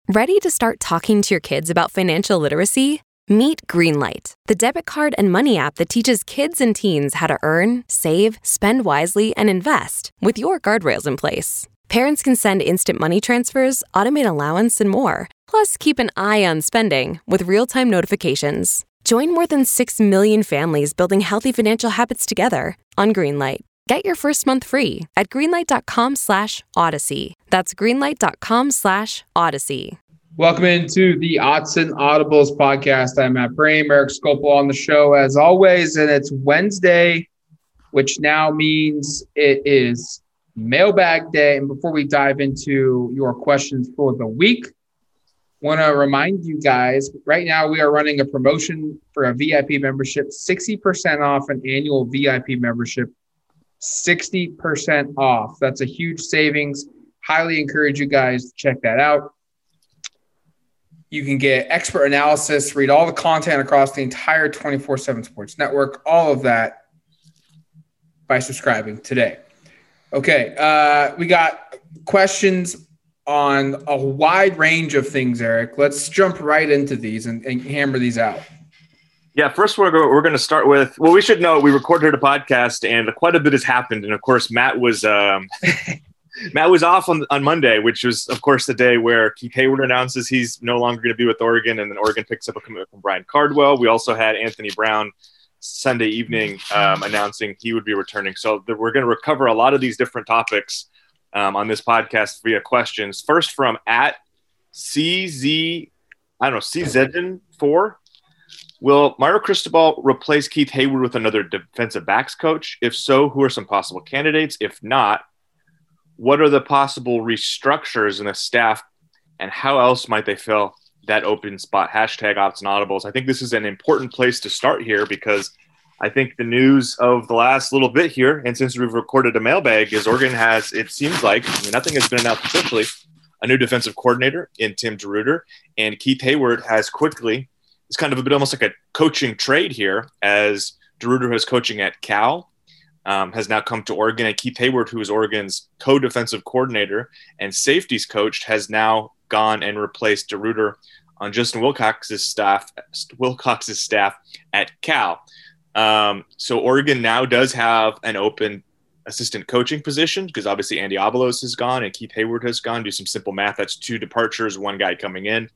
Ready to start talking to your kids about financial literacy? Meet Greenlight, the debit card and money app that teaches kids and teens how to earn, save, spend wisely, and invest with your guardrails in place. Parents can send instant money transfers, automate allowance, and more. Plus, keep an eye on spending with real-time notifications. Join more than 6 million families building healthy financial habits together on Greenlight. Get your first month free at greenlight.com/Odyssey. That's greenlight.com/Odyssey. Welcome into the Autzen Audibles podcast. I'm Matt Brame, Eric Scopel on the show as always, and it's Wednesday, which now means it is mailbag day. And before we dive into your questions for the week, want to remind you guys, right now we are running a promotion for a VIP membership, 60% off an annual VIP membership, 60% off. That's a huge savings. Highly encourage you guys to check that out. You can get expert analysis, read all the content across the entire 24/7 Sports Network, all of that by subscribing today. Okay, we got questions on a wide range of things, Eric. Let's jump right into these and hammer these out. Yeah, first we're going to start with, well, we should know we recorded a podcast and quite a bit has happened. And, of course, Matt was Matt was off on Monday, which was, of course, the day where Keith Hayward announces he's no longer going to be with Oregon, and then Oregon picks up a commitment from Brian Cardwell. We also had Anthony Brown Sunday evening announcing he would be returning. So we're going to recover a lot of these different topics on this podcast via questions. First from CZN4. Will Mario Cristobal replace Keith Hayward with another defensive backs coach? If so, who are some possible candidates? If not, what are the possible restructures in the staff, and how else might they fill that open spot? Hashtag Autzen Audibles. I think this is an important place to start here because I think the news of the last little bit here, and since we've recorded a mailbag, is Oregon has, it seems like, nothing has been announced officially, a new defensive coordinator in Tim DeRuyter, and Keith Hayward has quickly, it's kind of a bit almost like a coaching trade here, as DeRuyter is coaching at Cal, has now come to Oregon, and Keith Hayward, who is Oregon's co-defensive coordinator and safeties coach, has now gone and replaced DeRuyter on Justin Wilcox's staff at Cal. So Oregon now does have an open assistant coaching position because obviously Andy Avalos has gone and Keith Hayward has gone. Do some simple math. That's 2 departures, 1 guy coming in.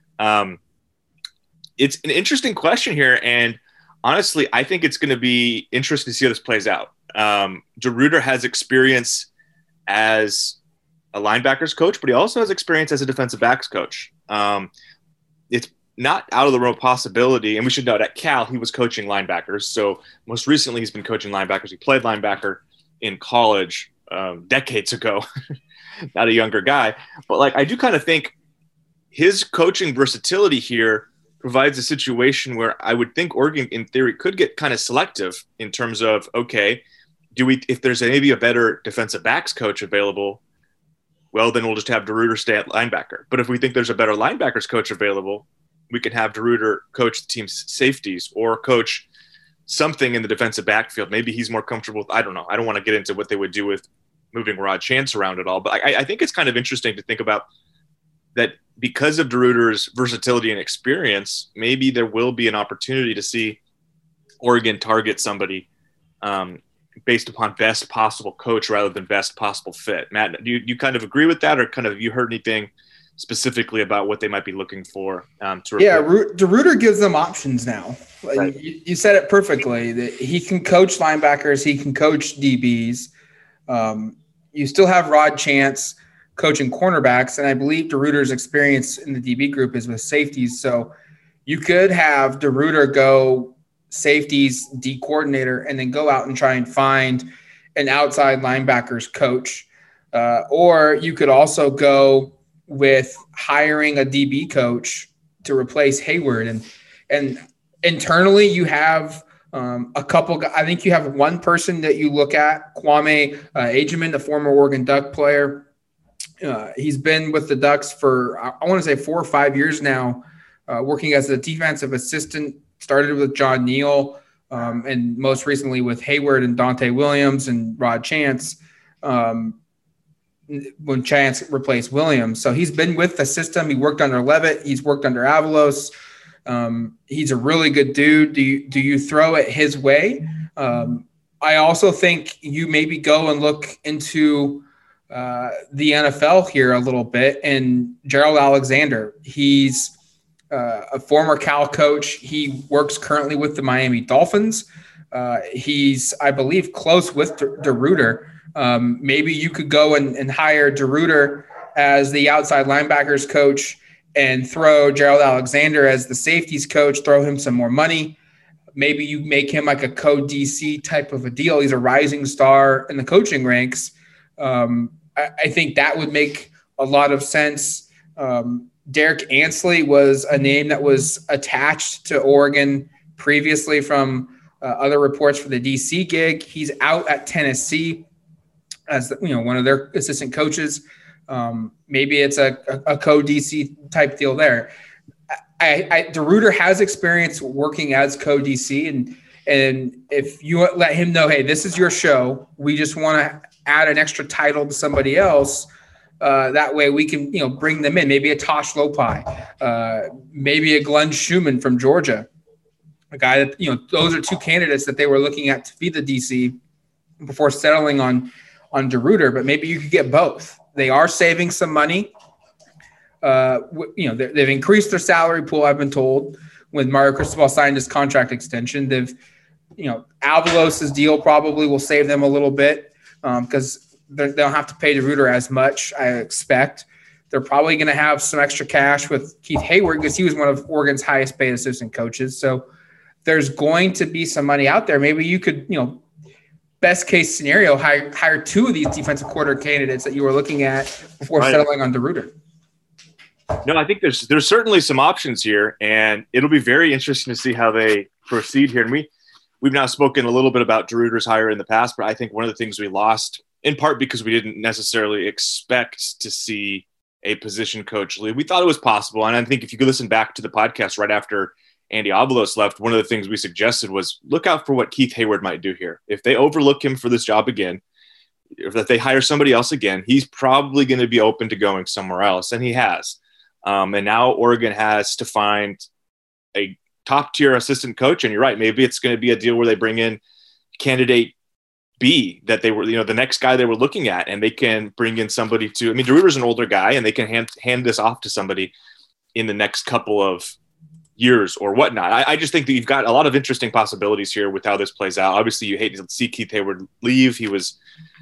It's an interesting question here, and honestly, I think it's going to be interesting to see how this plays out. DeRuyter has experience as a linebackers coach, but he also has experience as a defensive backs coach. It's not out of the realm of possibility, and we should note at Cal, he was coaching linebackers. So most recently, he's been coaching linebackers. He played linebacker in college decades ago, not a younger guy. But I do kind of think his coaching versatility here provides a situation where I would think Oregon, in theory, could get kind of selective in terms of, okay, if there's maybe a better defensive backs coach available, well, then we'll just have DeRuyter stay at linebacker. But if we think there's a better linebackers coach available, we can have DeRuyter coach the team's safeties or coach something in the defensive backfield. Maybe he's more comfortable with, I don't know. I don't want to get into what they would do with moving Rod Chance around at all. But I think it's kind of interesting to think about that because of DeRuyter's versatility and experience, maybe there will be an opportunity to see Oregon target somebody based upon best possible coach rather than best possible fit. Matt, do you kind of agree with that, or kind of have you heard anything specifically about what they might be looking for? DeRuyter gives them options now. Right. You said it perfectly. That he can coach linebackers, he can coach DBs. You still have Rod Chance coaching cornerbacks, and I believe DeRuyter's experience in the DB group is with safeties. So you could have DeRuyter go safeties D coordinator and then go out and try and find an outside linebackers coach. Or you could also go with hiring a DB coach to replace Hayward. And internally you have a couple – I think you have one person that you look at, Kwame Ajiman, the former Oregon Duck player. He's been with the Ducks for, I want to say, 4 or 5 years now, working as a defensive assistant, started with John Neal, and most recently with Hayward and Dante Williams and Rod Chance. when Chance replaced Williams. So he's been with the system. He worked under Levitt. He's worked under Avalos. He's a really good dude. Do you throw it his way? I also think you maybe go and look into the NFL here a little bit. And Gerald Alexander, he's a former Cal coach. He works currently with the Miami Dolphins. He's, I believe, close with DeRuyter. Maybe you could go and hire DeRuyter as the outside linebackers coach and throw Gerald Alexander as the safeties coach, throw him some more money. Maybe you make him like a co-DC type of a deal. He's a rising star in the coaching ranks. I think that would make a lot of sense. Derek Ansley was a name that was attached to Oregon previously from other reports for the DC gig. He's out at Tennessee as one of their assistant coaches. Maybe it's a co-DC type deal there. DeRuyter has experience working as co-DC, and if you let him know, hey, this is your show, we just want to add an extra title to somebody else. That way we can, bring them in. Maybe a Tosh Lopi, maybe a Glenn Schumann from Georgia, a guy that, those are two candidates that they were looking at to be the DC before settling on DeRuyter, but maybe you could get both. They are saving some money. They've increased their salary pool, I've been told, when Mario Cristobal signed his contract extension. Avalos' deal probably will save them a little bit because they don't have to pay DeRuyter as much, I expect. They're probably going to have some extra cash with Keith Hayward because he was one of Oregon's highest paid assistant coaches. So there's going to be some money out there. Maybe you could, best case scenario, hire two of these defensive coordinator candidates that you were looking at before settling on DeRuyter. No, I think there's certainly some options here, and it'll be very interesting to see how they proceed here. And we've now spoken a little bit about DeRuyter's hire in the past, but I think one of the things we lost, in part because we didn't necessarily expect to see a position coach leave. We thought it was possible, and I think if you could listen back to the podcast right after Andy Avalos left, one of the things we suggested was look out for what Keith Hayward might do here. If they overlook him for this job again, if they hire somebody else again, he's probably going to be open to going somewhere else, and he has. And now Oregon has to find a top-tier assistant coach, and you're right, maybe it's going to be a deal where they bring in candidate B that they were, the next guy they were looking at, and they can bring in somebody to – DeRuyter's an older guy, and they can hand this off to somebody in the next couple of years or whatnot. I just think that you've got a lot of interesting possibilities here with how this plays out. Obviously, you hate to see Keith Hayward leave. He was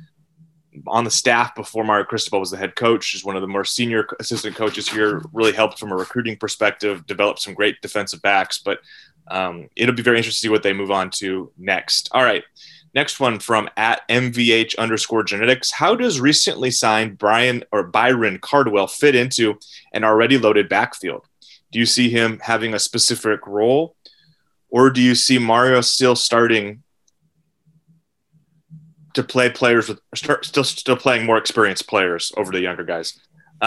on the staff before Mario Cristobal was the head coach. He's one of the more senior assistant coaches here, really helped from a recruiting perspective, developed some great defensive backs, but it'll be very interesting to see what they move on to next. All right. Next one from @MVH_genetics. How does recently signed Byron Cardwell fit into an already loaded backfield? Do you see him having a specific role, or do you see Mario still starting to play players with still playing more experienced players over the younger guys?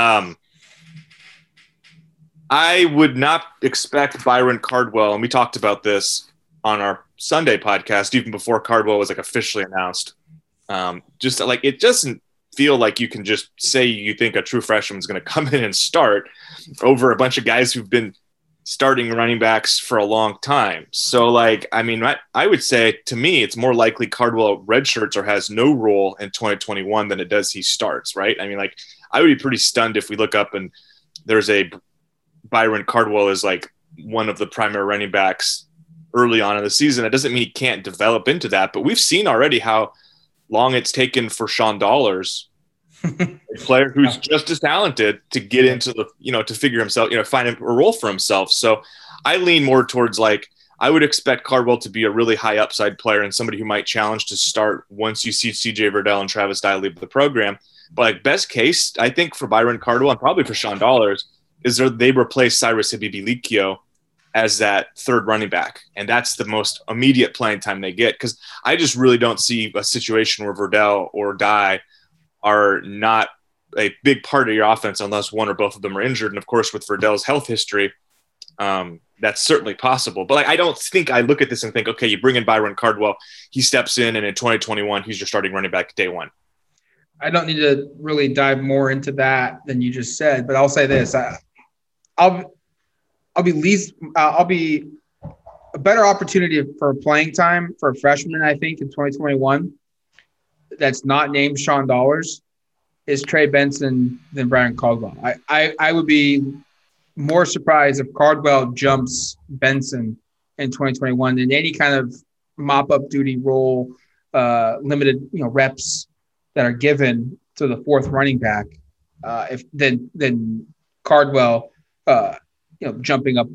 I would not expect Byron Cardwell, and we talked about this on our Sunday podcast, even before Cardwell was officially announced. It doesn't feel like you can just say you think a true freshman is going to come in and start over a bunch of guys who've been starting running backs for a long time. So I would say, to me, it's more likely Cardwell redshirts or has no role in 2021 than it does he starts, right? I would be pretty stunned if we look up and there's a Byron Cardwell is one of the primary running backs early on in the season. It doesn't mean he can't develop into that, but we've seen already how long it's taken for Sean Dollars, a player who's just as talented, to get into the, to figure himself, find a role for himself. So I lean more towards I would expect Cardwell to be a really high upside player and somebody who might challenge to start once you see CJ Verdell and Travis Dye leave the program. But best case, I think for Byron Cardwell and probably for Sean Dollars is they replace Cyrus Habibi-Likio as that third running back. And that's the most immediate playing time they get. Cause I just really don't see a situation where Verdell or Dye are not a big part of your offense unless one or both of them are injured. And of course, with Verdell's health history, that's certainly possible. But I don't think I look at this and think, okay, you bring in Byron Cardwell, he steps in, and in 2021, he's your starting running back day one. I don't need to really dive more into that than you just said, but I'll say this: I'll be a better opportunity for playing time for a freshman, I think, in 2021 that's not named Sean Dollars is Trey Benson than Brian Caldwell. I would be more surprised if Caldwell jumps Benson in 2021 than any kind of mop-up duty role, limited reps that are given to the fourth running back. Then Caldwell, jumping up,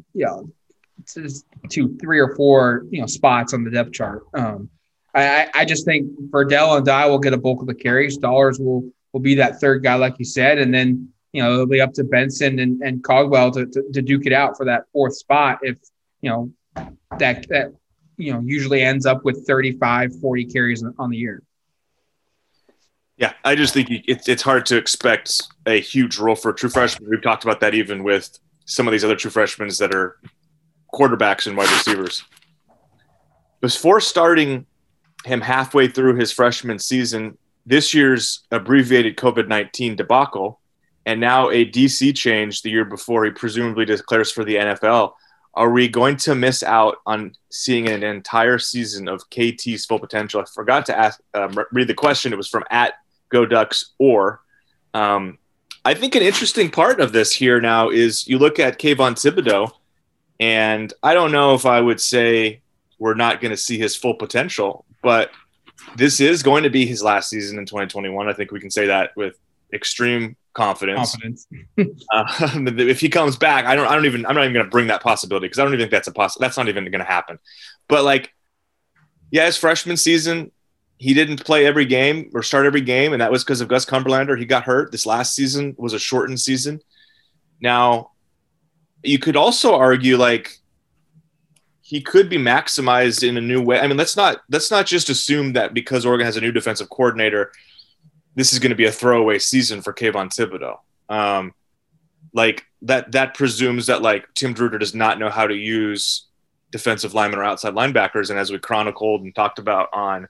to 3 or 4, spots on the depth chart. I just think Verdell and Dye will get a bulk of the carries. Dollars will be that third guy, like you said, and then it'll be up to Benson and Caldwell to duke it out for that fourth spot. If that usually ends up with 35, 40 carries on the year. Yeah, I just think it's hard to expect a huge role for a true freshman. We've talked about that even with some of these other true freshmen that are quarterbacks and wide receivers. Before starting him halfway through his freshman season, this year's abbreviated COVID-19 debacle, and now a DC change the year before he presumably declares for the NFL, are we going to miss out on seeing an entire season of KT's full potential? I forgot to read the question. It was from @GoDucks. I think an interesting part of this here now is you look at Kayvon Thibodeaux, and I don't know if I would say we're not going to see his full potential, but this is going to be his last season in 2021. I think we can say that with extreme confidence. If he comes back, I'm not even going to bring that possibility because I don't even think that's not even going to happen. But his freshman season, he didn't play every game or start every game, and that was because of Gus Cumberlander. He got hurt. This last season was a shortened season. Now, you could also argue he could be maximized in a new way. I mean, let's not just assume that because Oregon has a new defensive coordinator, this is going to be a throwaway season for Kayvon Thibodeaux. That presumes that Tim DeRuyter does not know how to use defensive linemen or outside linebackers. And as we chronicled and talked about on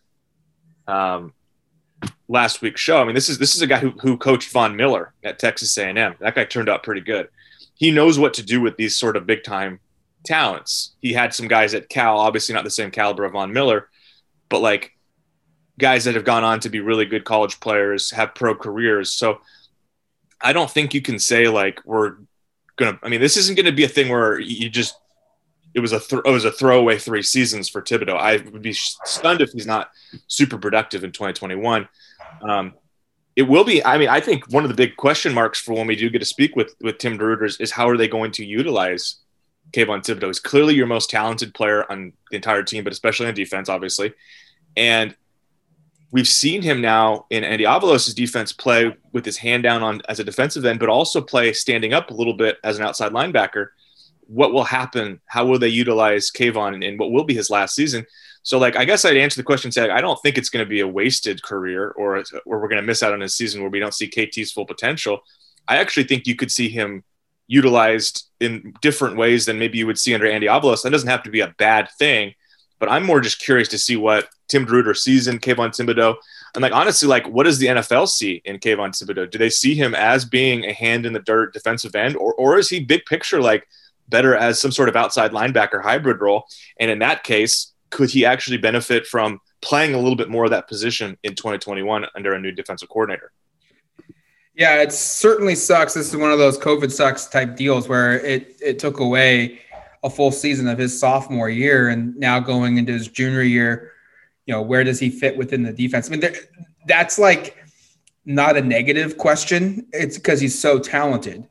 last week's show, I mean, this is a guy who coached Von Miller at Texas A&M. That guy turned out pretty good. He knows what to do with these sort of big time talents. He had some guys at Cal, obviously not the same caliber of Von Miller, but guys that have gone on to be really good college players, have pro careers. So I don't think you can say this isn't going to be a thing where it was a throwaway 3 seasons for Thibodeaux. I would be stunned if he's not super productive in 2021. It will be. I mean, I think one of the big question marks for when we do get to speak with Tim DeRuyter is how are they going to utilize Kayvon Thibodeaux? He's clearly your most talented player on the entire team, but especially on defense, obviously. And we've seen him now in Andy Avalos' defense play with his hand down as a defensive end, but also play standing up a little bit as an outside linebacker. What will happen? How will they utilize Kayvon in what will be his last season? So, I guess I'd answer the question saying I don't think it's going to be a wasted career or we're going to miss out on a season where we don't see KT's full potential. I actually think you could see him utilized in different ways than maybe you would see under Andy Avalos. That doesn't have to be a bad thing, but I'm more just curious to see what Tim DeRuyter sees in Kayvon Thibodeaux. And honestly, what does the NFL see in Kayvon Thibodeaux? Do they see him as being a hand in the dirt defensive end, or is he big picture, better as some sort of outside linebacker hybrid role? And in that case, could he actually benefit from playing a little bit more of that position in 2021 under a new defensive coordinator? Yeah, it certainly sucks. This is one of those COVID sucks type deals where it took away a full season of his sophomore year, and now going into his junior year, where does he fit within the defense? I mean, that's not a negative question. It's because he's so talented.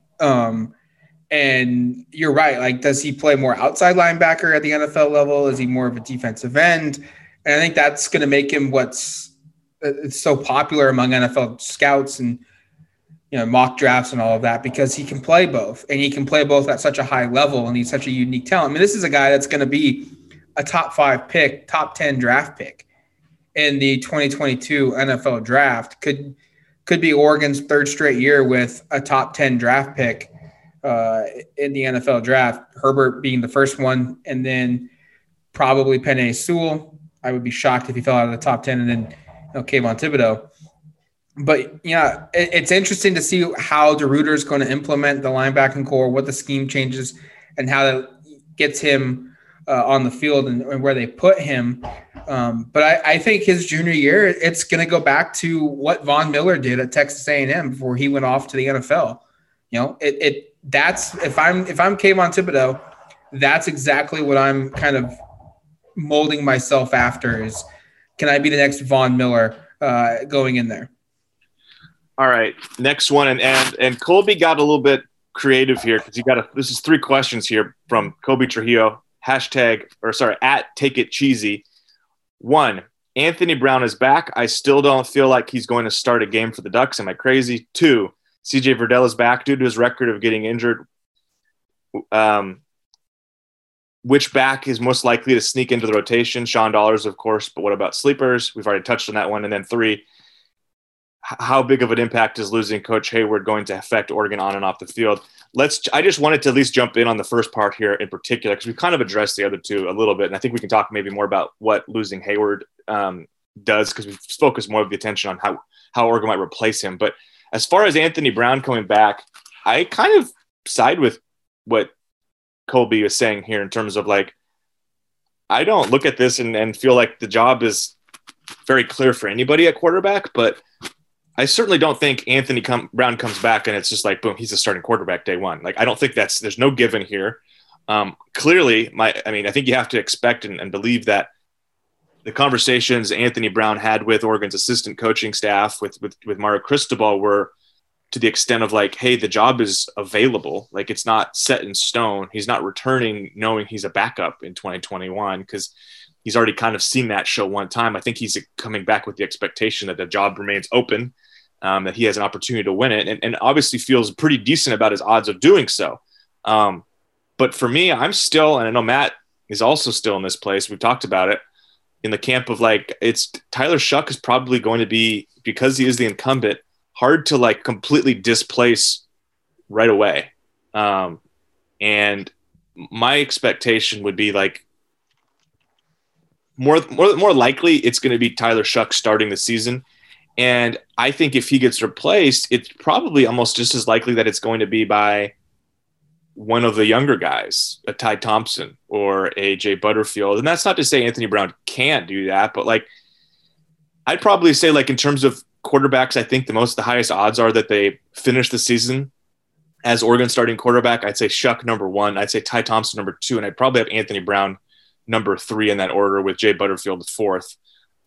And you're right. Does he play more outside linebacker at the NFL level? Is he more of a defensive end? And I think that's going to make him it's so popular among NFL scouts and mock drafts and all of that, because he can play both, and he can play both at such a high level, and he's such a unique talent. I mean, this is a guy that's going to be a top 5 pick, top 10 draft pick in the 2022 NFL draft. Could be Oregon's 3rd straight year with a top 10 draft pick in the NFL draft. Herbert being the first one, and then probably Penei Sewell. I would be shocked if he fell out of the top 10, and then Kayvon Thibodeaux. But yeah, it's interesting to see how DeRuyter is going to implement the linebacking core, what the scheme changes, and how that gets him on the field and where they put him. But I think his junior year, it's going to go back to what Von Miller did at Texas A&M before he went off to the NFL. You know, that's if I'm Kayvon Thibodeau, that's exactly what I'm kind of molding myself after is, can I be the next Von Miller going in there? All right, next one, and Colby got a little bit creative here because this is 3 questions here from Kobe Trujillo, at Take It Cheesy. 1, Anthony Brown is back. I still don't feel like he's going to start a game for the Ducks. Am I crazy? 2, CJ Verdell is back due to his record of getting injured. Which back is most likely to sneak into the rotation? Sean Dollars, of course, but what about sleepers? We've already touched on that one. And then 3, how big of an impact is losing Coach Hayward going to affect Oregon on and off the field? I just wanted to at least jump in on the first part here in particular, because we've kind of addressed the other 2 a little bit. And I think we can talk maybe more about what losing Hayward does, because we've focused more of the attention on how Oregon might replace him. But as far as Anthony Brown coming back, I kind of side with what Colby was saying here in terms of like, I don't look at this and feel like the job is very clear for anybody at quarterback, but I certainly don't think Anthony Brown comes back and it's just like, boom, he's a starting quarterback day one. Like, I don't think there's no given here. Clearly, I think you have to expect and believe that the conversations Anthony Brown had with Oregon's assistant coaching staff, with Mario Cristobal, were to the extent of like, hey, the job is available. Like, it's not set in stone. He's not returning knowing he's a backup in 2021 because he's already kind of seen that show one time. I think he's coming back with the expectation that the job remains open, that he has an opportunity to win it, and obviously feels pretty decent about his odds of doing so. But for me, I'm still, and I know Matt is also still in this place, we've talked about it, in the camp of like, it's Tyler Shuck is probably going to be, because he is the incumbent, hard to like completely displace right away. And my expectation would be like, more likely it's going to be Tyler Shuck starting the season. And I think if he gets replaced, it's probably almost just as likely that it's going to be by one of the younger guys, a Ty Thompson or a Jay Butterfield. And that's not to say Anthony Brown can't do that, but like, I'd probably say like in terms of quarterbacks, I think the highest odds are that they finish the season as Oregon starting quarterback. I'd say Shuck number 1, I'd say Ty Thompson number 2, and I'd probably have Anthony Brown number 3 in that order, with Jay Butterfield 4th.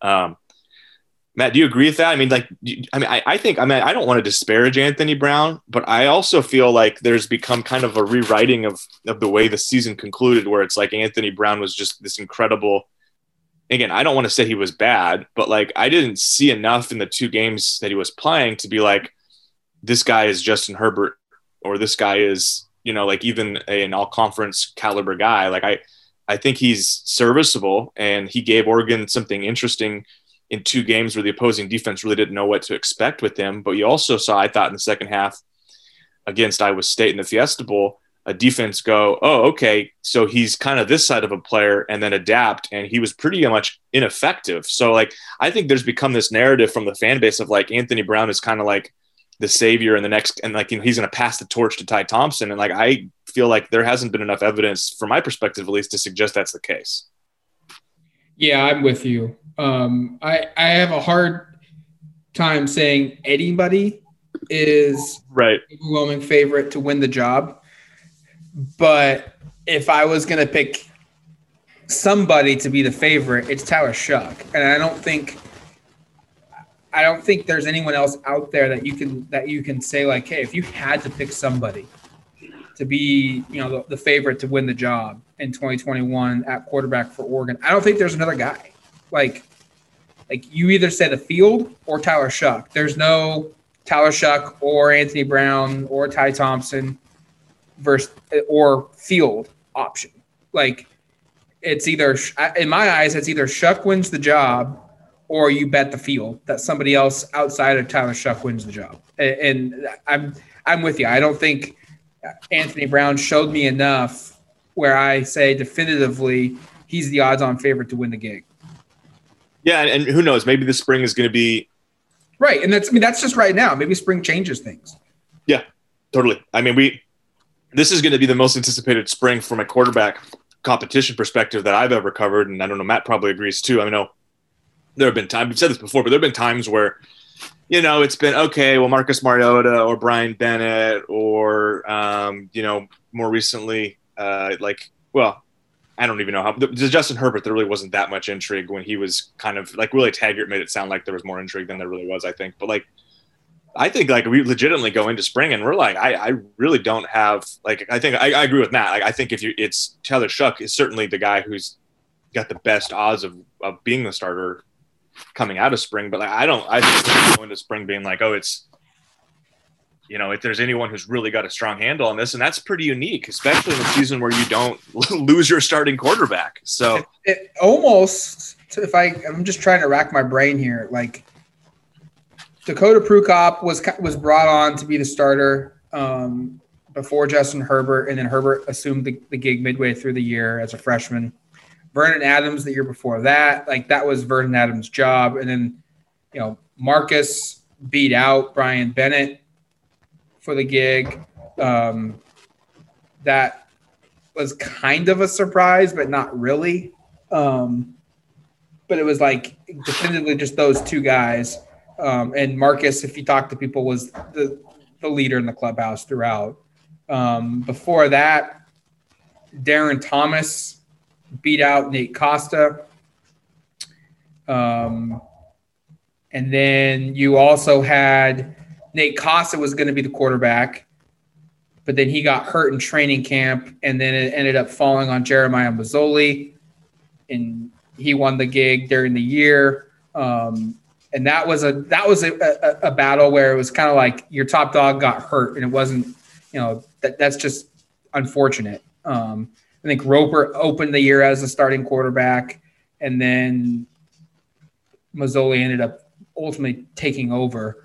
Matt, do you agree with that? I mean, like, I don't want to disparage Anthony Brown, but I also feel like there's become kind of a rewriting of the way the season concluded, where it's like Anthony Brown was just this incredible. Again, I don't want to say he was bad, but like, I didn't see enough in the 2 games that he was playing to be like, this guy is Justin Herbert, or this guy is, like even an all-conference caliber guy. Like, I think he's serviceable, and he gave Oregon something interesting in 2 games where the opposing defense really didn't know what to expect with him. But you also saw, I thought, in the second half against Iowa State in the Fiesta Bowl, a defense go, oh, okay, so he's kind of this side of a player, and then adapt, and he was pretty much ineffective. So, like, I think there's become this narrative from the fan base of, like, Anthony Brown is kind of like the savior in the next, and like, he's going to pass the torch to Ty Thompson. And like, I feel like there hasn't been enough evidence, from my perspective at least, to suggest that's the case. Yeah, I'm with you. I have a hard time saying anybody is right overwhelming favorite to win the job. But if I was going to pick somebody to be the favorite, it's Tyler Shuck. And I don't think there's anyone else out there that you can say like, hey, if you had to pick somebody to be, the favorite to win the job in 2021 at quarterback for Oregon, I don't think there's another guy. Like you either say the field or Tyler Shuck. There's no Tyler Shuck or Anthony Brown or Ty Thompson or field option. Like, it's either, in my eyes, it's either Shuck wins the job or you bet the field that somebody else outside of Tyler Shuck wins the job. And I'm with you. I don't think Anthony Brown showed me enough where I say definitively he's the odds-on favorite to win the gig. Yeah, and who knows? Maybe the spring is going to be Right. And that's just right now. Maybe spring changes things. Yeah, totally. I mean, this is going to be the most anticipated spring from a quarterback competition perspective that I've ever covered. And I don't know, Matt probably agrees too. I know there have been times, we've said this before, but there have been times where, it's been, okay, well, Marcus Mariota or Brian Bennett or, more recently, I don't even know how – Justin Herbert, there really wasn't that much intrigue when he was kind of – like Willie Taggart made it sound like there was more intrigue than there really was, I think. But, I think, we legitimately go into spring and we're like, I really don't have – I think – I agree with Matt. I think it's Tyler Shuck is certainly the guy who's got the best odds of being the starter coming out of spring. But, I think go into spring being like, oh, it's – if there's anyone who's really got a strong handle on this, and that's pretty unique, especially in a season where you don't lose your starting quarterback. So it almost, I'm just trying to rack my brain here. Dakota Prukop was brought on to be the starter before Justin Herbert, and then Herbert assumed the gig midway through the year as a freshman. Vernon Adams the year before that, that was Vernon Adams' job. And then, Marcus beat out Brian Bennett for the gig. That was kind of a surprise, but not really. But it was definitively just those two guys. And Marcus, if you talk to people, was the leader in the clubhouse throughout. Before that, Darren Thomas beat out Nate Costa. And then you also had Nate Costa was going to be the quarterback, but then he got hurt in training camp, and then it ended up falling on Jeremiah Mazzoli, and he won the gig during the year. And that was a battle where it was kind of your top dog got hurt, and it wasn't, that's just unfortunate. I think Roper opened the year as a starting quarterback, and then Mazzoli ended up ultimately taking over.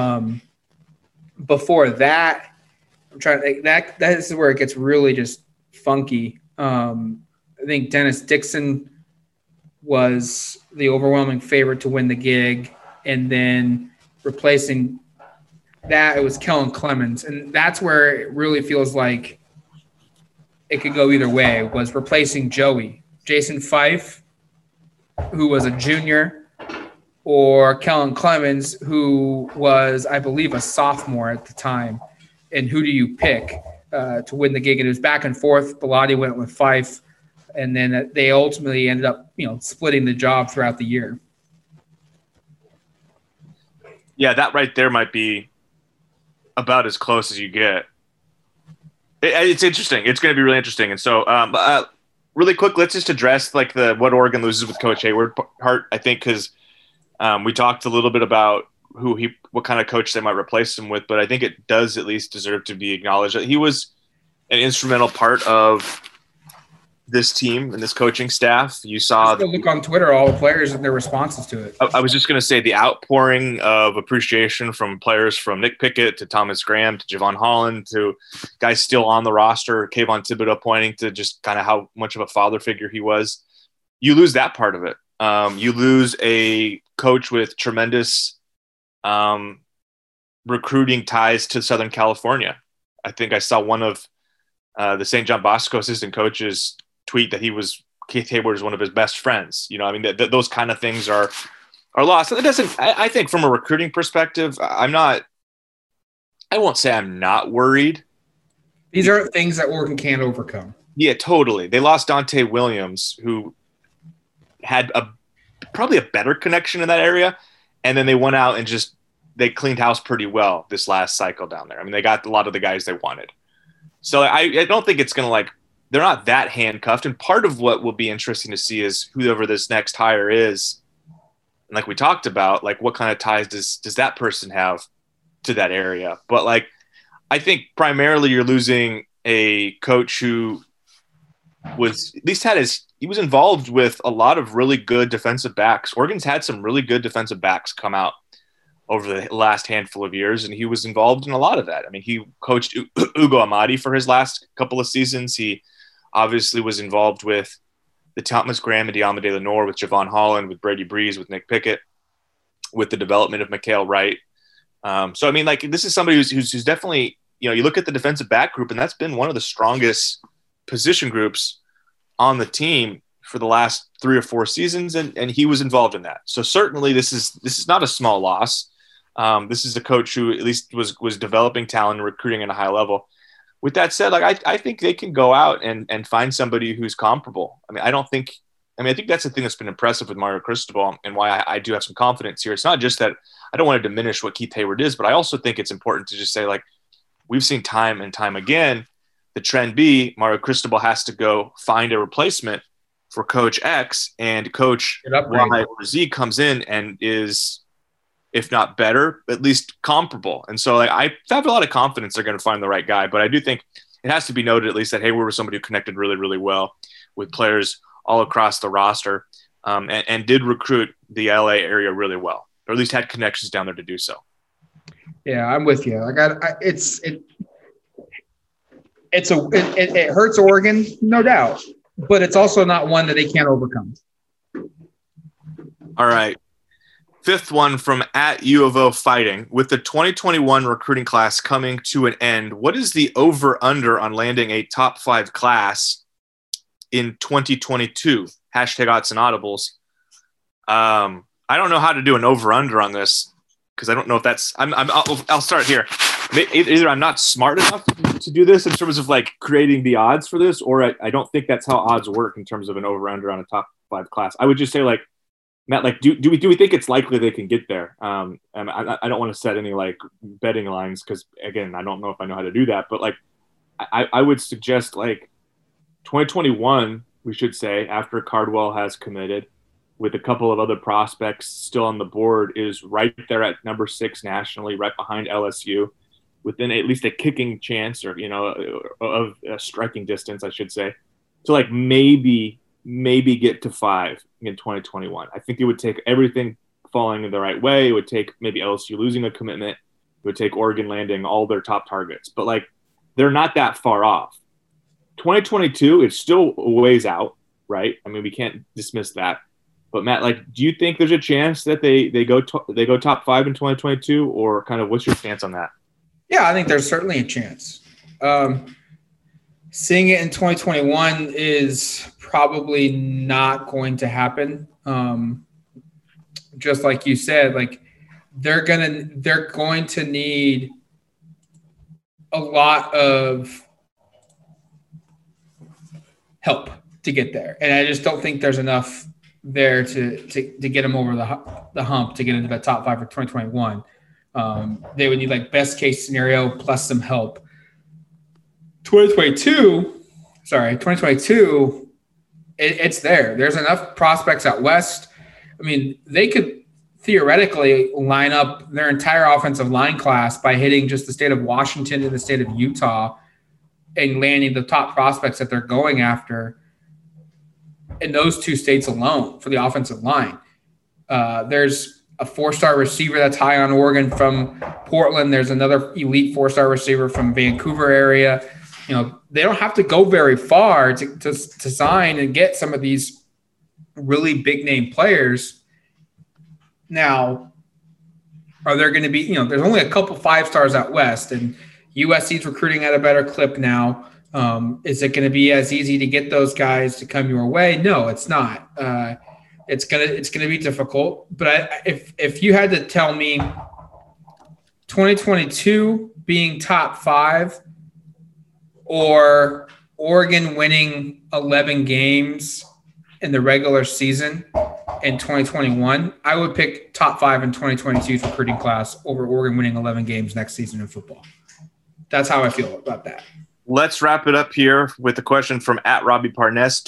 Before that, I'm trying to think, that is where it gets really just funky. I think Dennis Dixon was the overwhelming favorite to win the gig, and then replacing that, it was Kellen Clemens, and that's where it really feels like it could go either way. Was replacing Jason Fife, who was a junior, or Kellen Clemens, who was, I believe, a sophomore at the time. And who do you pick to win the gig? And it was back and forth. Bellotti went with Fife, and then they ultimately ended up, splitting the job throughout the year. Yeah, that right there might be about as close as you get. It's interesting. It's going to be really interesting. And so, really quick, let's just address what Oregon loses with Coach Hayward part, I think, because we talked a little bit about what kind of coach they might replace him with, but I think it does at least deserve to be acknowledged that he was an instrumental part of this team and this coaching staff. You saw look on Twitter, all the players and their responses to it. I was just going to say the outpouring of appreciation from players from Nick Pickett to Thomas Graham to Javon Holland to guys still on the roster, Kayvon Thibodeau, pointing to just kind of how much of a father figure he was. You lose that part of it. You lose a coach with tremendous recruiting ties to Southern California. I think I saw one of the St. John Bosco assistant coaches tweet that Keith Hayward is one of his best friends. Those kind of things are lost. And it doesn't, I think from a recruiting perspective, I won't say I'm not worried. These aren't things that Oregon can't overcome. Yeah, totally. They lost Dante Williams, who had probably a better connection in that area. And then they went out and they cleaned house pretty well this last cycle down there. I mean, they got a lot of the guys they wanted. So I don't think it's going to they're not that handcuffed. And part of what will be interesting to see is whoever this next hire is. And like we talked about, what kind of ties does that person have to that area? But I think primarily you're losing a coach who was at least he was involved with a lot of really good defensive backs. Oregon's had some really good defensive backs come out over the last handful of years, and he was involved in a lot of that. I mean, he coached Ugo Amadi for his last couple of seasons. He obviously was involved with the Thomas Graham and Diamante Lenore, with Javon Holland, with Brady Breeze, with Nick Pickett. with the development of Mikhail Wright. So, I mean, like, this is somebody who's definitely, you look at the defensive back group, and that's been one of the strongest position groups on the team for the last 3 or 4 seasons, and he was involved in that. So certainly this is not a small loss. This is a coach who at least was developing talent and recruiting at a high level. With that said, like, I think they can go out and find somebody who's comparable. I think that's the thing that's been impressive with Mario Cristobal, and why I do have some confidence here. It's not just that I don't want to diminish what Keith Hayward is, but I also think it's important to just say, like, we've seen time and time again, the trend be Mario Cristobal has to go find a replacement for Coach X, and Coach Y or Z comes in and is, if not better, at least comparable. And so, like, I have a lot of confidence they're going to find the right guy, but I do think it has to be noted at least that Hayward was somebody who connected really, really well with players all across the roster, and did recruit the LA area really well, or at least had connections down there to do so. Yeah, I'm with you. Like, it hurts Oregon, no doubt, but it's also not one that they can't overcome. All right. 5th one from @U Fighting. With the 2021 recruiting class coming to an end, what is the over-under on landing a top 5 class in 2022? #Odds and Audibles. I don't know how to do an over-under on this, because I don't know if that's – I'll start here. Either I'm not smart enough to do this in terms of, like, creating the odds for this, or I don't think that's how odds work in terms of an over-under on a top 5 class. I would just say, like, Matt, like, do we think it's likely they can get there? I don't want to set any, like, betting lines, because, again, I don't know if I know how to do that. But, like, I would suggest, like, 2021, we should say, after Cardwell has committed, with a couple of other prospects still on the board, is right there at number 6 nationally, right behind LSU, within at least a kicking chance, or, of a striking distance, I should say, to, like, maybe get to 5 in 2021. I think it would take everything falling in the right way. It would take maybe LSU losing a commitment. It would take Oregon landing all their top targets. But, like, they're not that far off. 2022 is still a ways out, right? I mean, we can't dismiss that. But, Matt, like, do you think there's a chance that they go top 5 in 2022, or kind of what's your stance on that? Yeah, I think there's certainly a chance. Seeing it in 2021 is probably not going to happen. Just like you said, like, they're going to need a lot of help to get there, and I just don't think there's enough there to get them over the hump to get into the top 5 for 2021. They would need, like, best case scenario plus some help. 2022, it's there. There's enough prospects out west. I mean, they could theoretically line up their entire offensive line class by hitting just the state of Washington and the state of Utah and landing the top prospects that they're going after in those 2 states alone for the offensive line. There's a 4-star receiver that's high on Oregon from Portland. There's another elite 4-star receiver from Vancouver area. They don't have to go very far to sign and get some of these really big name players. Now, are there going to be, there's only a couple 5-stars out west, and USC's recruiting at a better clip now. Is it going to be as easy to get those guys to come your way? No, it's not. It's gonna be difficult. But if you had to tell me 2022 being top 5 or Oregon winning 11 games in the regular season in 2021, I would pick top 5 in 2022's recruiting class over Oregon winning 11 games next season in football. That's how I feel about that. Let's wrap it up here with a question from @Robbie Parness.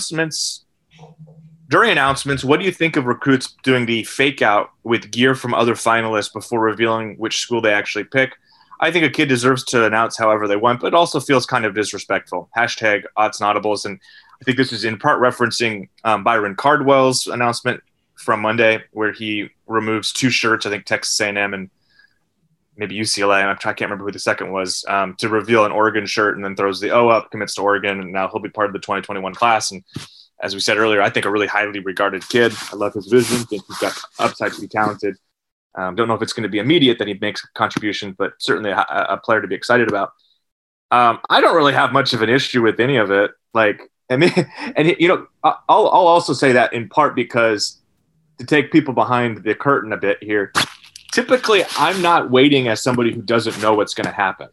During announcements, what do you think of recruits doing the fake out with gear from other finalists before revealing which school they actually pick? I think a kid deserves to announce however they want, but it also feels kind of disrespectful. #Odds and Audibles. And I think this is in part referencing Byron Cardwell's announcement from Monday, where he removes 2 shirts, I think Texas A&M and maybe UCLA, I can't remember who the second was, to reveal an Oregon shirt, and then throws the O up, commits to Oregon, and now he'll be part of the 2021 class. And as we said earlier, I think a really highly regarded kid. I love his vision. Think he's got upside to be talented. Don't know if it's going to be immediate that he makes a contribution, but certainly a player to be excited about. I don't really have much of an issue with any of it. I'll also say that in part because to take people behind the curtain a bit here, typically I'm not waiting as somebody who doesn't know what's going to happen.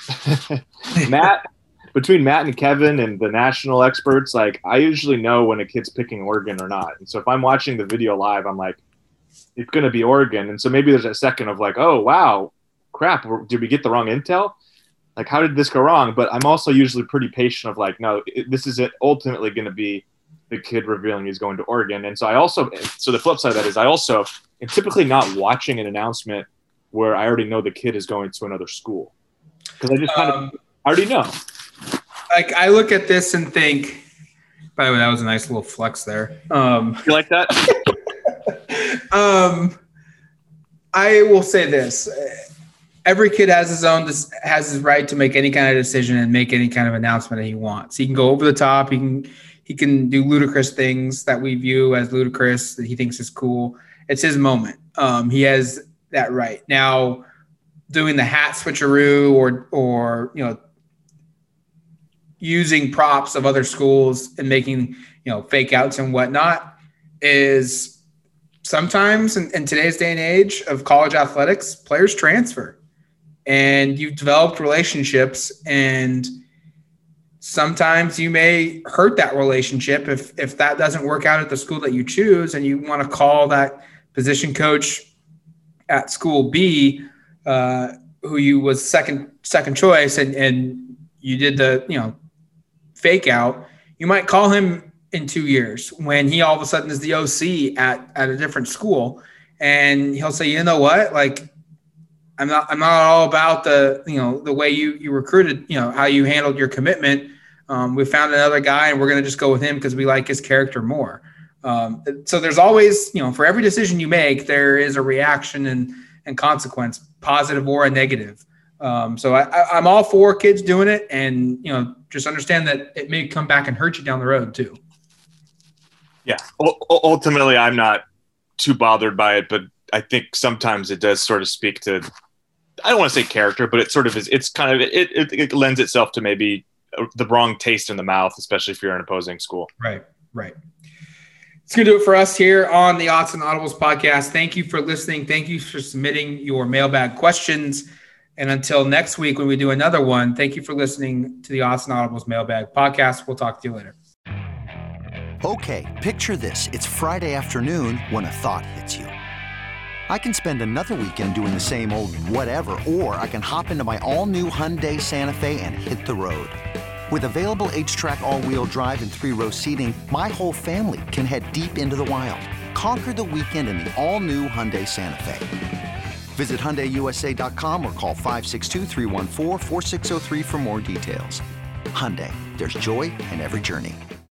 Between Matt and Kevin and the national experts, like I usually know when a kid's picking Oregon or not. And so if I'm watching the video live, I'm like, it's going to be Oregon. And so maybe there's a second of like, oh, wow, crap. Did we get the wrong intel? Like, how did this go wrong? But I'm also usually pretty patient of like, no, this is ultimately going to be the kid revealing he's going to Oregon. And so the flip side of that is I also am typically not watching an announcement where I already know the kid is going to another school. Because I just I already know. Like I look at this and think, by the way, that was a nice little flex there. You like that? I will say this. Every kid has his right to make any kind of decision and make any kind of announcement that he wants. He can go over the top. He can do ludicrous things that we view as ludicrous that he thinks is cool. It's his moment. He has that right. Now, doing the hat switcheroo or using props of other schools and making fake outs and whatnot is sometimes in today's day and age of college athletics, players transfer. And you've developed relationships, and sometimes you may hurt that relationship if that doesn't work out at the school that you choose, and you want to call that position coach at school B, who you was second choice, and you did the fake out. You might call him in 2 years when he all of a sudden is the OC at a different school, and he'll say, you know what, like. I'm not all about the way you recruited, how you handled your commitment. We found another guy and we're going to just go with him because we like his character more. So there's always, for every decision you make, there is a reaction and consequence, positive or a negative. So I'm all for kids doing it, and, just understand that it may come back and hurt you down the road too. Yeah. Ultimately, I'm not too bothered by it, but I think sometimes it does sort of speak to, I don't want to say character, but it sort of is. It's kind of it lends itself to maybe the wrong taste in the mouth, especially if you're an opposing school. Right. It's going to do it for us here on the Odds and Audibles podcast. Thank you for listening. Thank you for submitting your mailbag questions. And until next week when we do another one, thank you for listening to the Odds and Audibles mailbag podcast. We'll talk to you later. Okay, picture this. It's Friday afternoon when a thought hits you. I can spend another weekend doing the same old whatever, or I can hop into my all-new Hyundai Santa Fe and hit the road. With available H-Track all-wheel drive and 3-row seating, my whole family can head deep into the wild. Conquer the weekend in the all-new Hyundai Santa Fe. Visit HyundaiUSA.com or call 562-314-4603 for more details. Hyundai, there's joy in every journey.